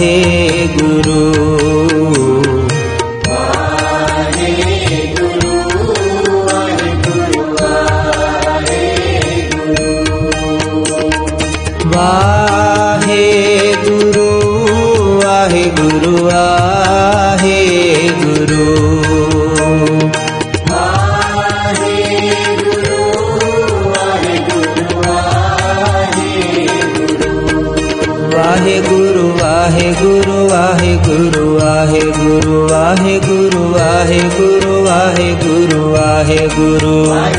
Wahe Guru. Wahe Guru Wahe Guru Wahe Guru. Wahe Guru Wahe Guru Wahe Guru Wahe Guru Wahe Guru Wahe Guru Wahe Guru Wahe Guru.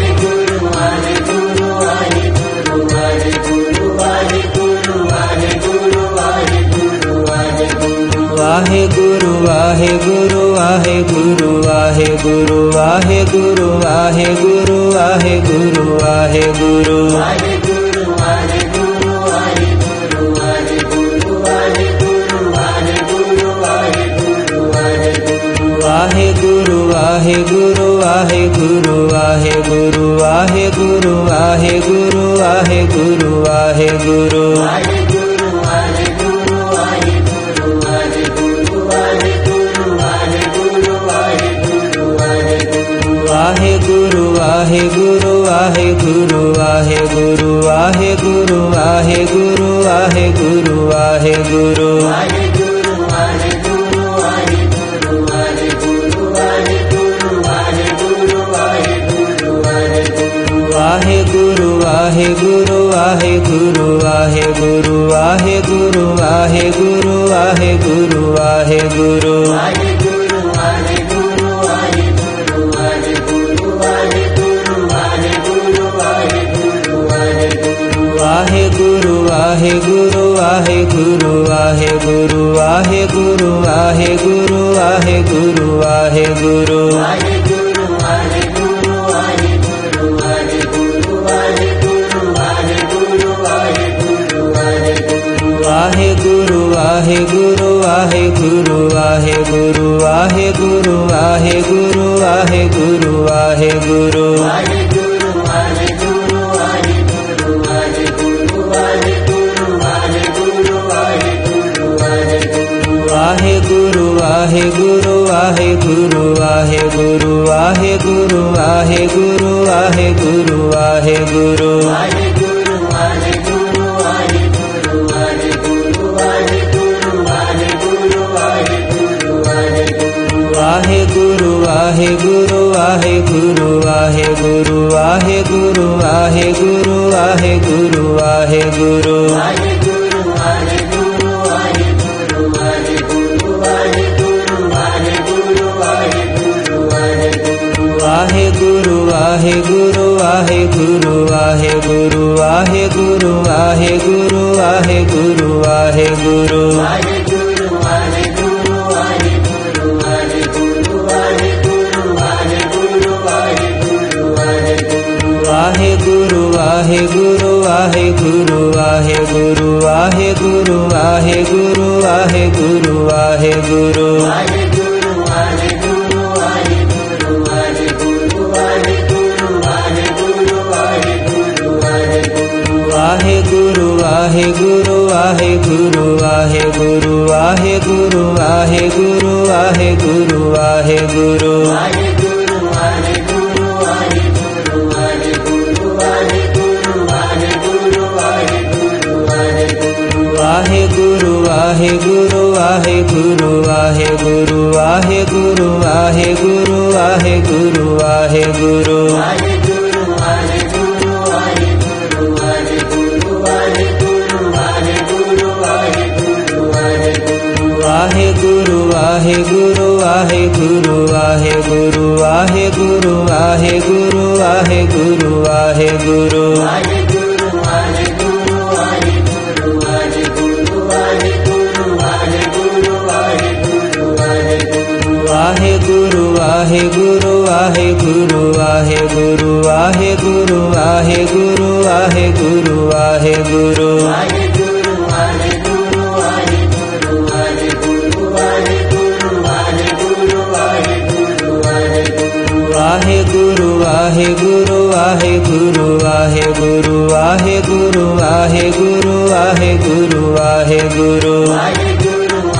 Wahe Guru Wahe Guru Wahe Guru Wahe Guru Wahe Guru Wahe Guru Wahe Guru Wahe Guru. Wahe Guru Wahe Guru Wahe Guru Wahe Guru Wahe Guru Wahe Guru Wahe Guru Wahe Guru. Wahe Guru Wahe Guru Wahe Guru Wahe Guru Wahe Guru Wahe Guru Wahe Guru Wahe Guru. Wahe Guru Wahe Guru Wahe Guru Wahe Guru Wahe Guru Wahe Guru Wahe Guru Wahe Guru. Wahe Guru Wahe Guru Wahe Guru Wahe Guru Wahe Guru Wahe Guru Wahe Guru Wahe Guru. Wahe Guru Wahe Guru Wahe Guru Wahe Guru Wahe Guru Wahe Guru Wahe Guru Wahe Guru. Wahe Guru Wahe Guru Wahe Guru Wahe Guru Wahe Guru Wahe Guru Wahe Guru Wahe Guru. Wahe Guru Wahe Guru Wahe Guru Wahe Guru Wahe Guru Wahe Guru Wahe Guru Wahe Guru. Wahe Guru Wahe Guru Wahe Guru Wahe Guru Wahe Guru Wahe Guru Wahe Guru Wahe Guru. Wahe Guru Wahe Guru Wahe Guru Wahe Guru Wahe Guru Wahe Guru Wahe Guru Wahe Guru. Wahe Guru Wahe Guru Wahe Guru Wahe Guru Wahe Guru Wahe Guru Wahe Guru Wahe Guru. Wahe Guru Wahe Guru Wahe Guru Wahe Guru Wahe Guru Wahe Guru Wahe Guru Wahe Guru. Wahe Guru Wahe Guru Wahe Guru Wahe Guru Wahe Guru Wahe Guru Wahe Guru Wahe Guru. Wahe Guru Wahe Guru Wahe Guru Wahe Guru Wahe Guru Wahe Guru Wahe Guru Wahe Guru. Wahe Guru Wahe Guru Wahe Guru Wahe Guru Wahe Guru Wahe Guru Wahe Guru Wahe Guru. Wahe Guru Wahe Guru Wahe Guru Wahe Guru Wahe Guru Wahe Guru Wahe Guru Wahe Guru. Wahe Guru Wahe Guru Wahe Guru Wahe Guru Wahe Guru Wahe Guru Wahe Guru Wahe Guru. Wahe Guru Wahe Guru Wahe Guru Wahe Guru Wahe Guru Wahe Guru Wahe Guru Wahe Guru. Wahe Guru Wahe Guru Wahe Guru Wahe Guru Wahe Guru Wahe Guru Wahe Guru Wahe Guru. Wahe Guru Wahe Guru Wahe Guru Wahe Guru Wahe Guru Wahe Guru Wahe Guru Wahe Guru. Wahe Guru Wahe Guru Wahe Guru Wahe Guru Wahe Guru Wahe Guru Wahe Guru Wahe Guru. Wahe Guru Wahe Guru Wahe Guru Wahe Guru Wahe Guru Wahe Guru Wahe Guru Wahe Guru. Wahe Guru Wahe Guru Wahe Guru Wahe Guru Wahe Guru Wahe Guru Wahe Guru Wahe Guru. Wahe Guru Wahe Guru Wahe Guru Wahe Guru Wahe Guru Wahe Guru Wahe Guru Wahe Guru. Wahe Guru Wahe Guru Wahe Guru Wahe Guru Wahe Guru Wahe Guru Wahe Guru Wahe Guru. Wahe Guru Wahe Guru Wahe Guru Wahe Guru Wahe Guru Wahe Guru Wahe Guru Wahe Guru. Wahe Guru Wahe Guru Wahe Guru Wahe Guru Wahe Guru Wahe Guru Wahe Guru Wahe Guru. Wahe Guru Wahe Guru Wahe Guru Wahe Guru Wahe Guru Wahe Guru Wahe Guru Wahe Guru. Wahe Guru Wahe Guru Wahe Guru Wahe Guru Wahe Guru Wahe Guru Wahe Guru Wahe Guru. Wahe Guru